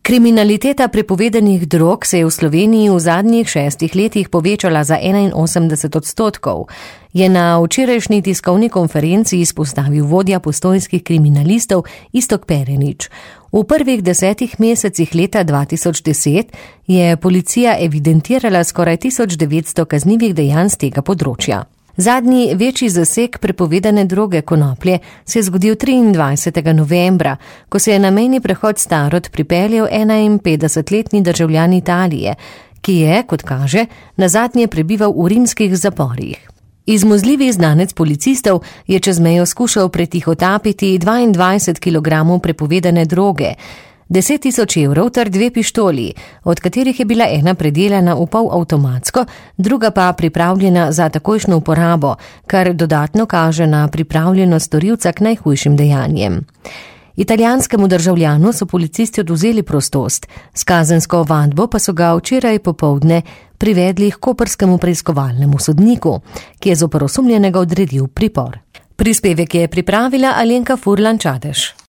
Kriminaliteta prepovedanih drog se je v Sloveniji v zadnjih 6 letih povečala za 81%, je na včerajšnji tiskovni konferenci izpostavil vodja postojnskih kriminalistov Iztok Perenič. V prvih 10 mesecih leta 2010 je policija evidentirala skoraj 1900 kaznivih dejanj z tega področja. Zadnji večji zaseg prepovedane droge konoplje se je zgodil 23. novembra, ko se je na mejni prehod Starod pripeljal 51-letni državljan Italije, ki je, kot kaže, nazadnje prebival v rimskih zaporih. Izmuzljivi znanec policistov je čez mejo skušal pretihotapiti 22 kg prepovedane droge, 10.000 evrov ter 2 pištoli, od katerih je bila ena predelana v pol avtomatsko, druga pa pripravljena za takojšnjo uporabo, kar dodatno kaže na pripravljenost storilca k najhujšim dejanjem. Italijanskemu državljanu so policisti odvzeli prostost, s kazensko ovadbo pa so ga včeraj popoldne privedli k koprskemu preiskovalnemu sodniku, ki je zoper osumljenega odredil pripor. Prispevek je pripravila Alenka Furlan Čadež.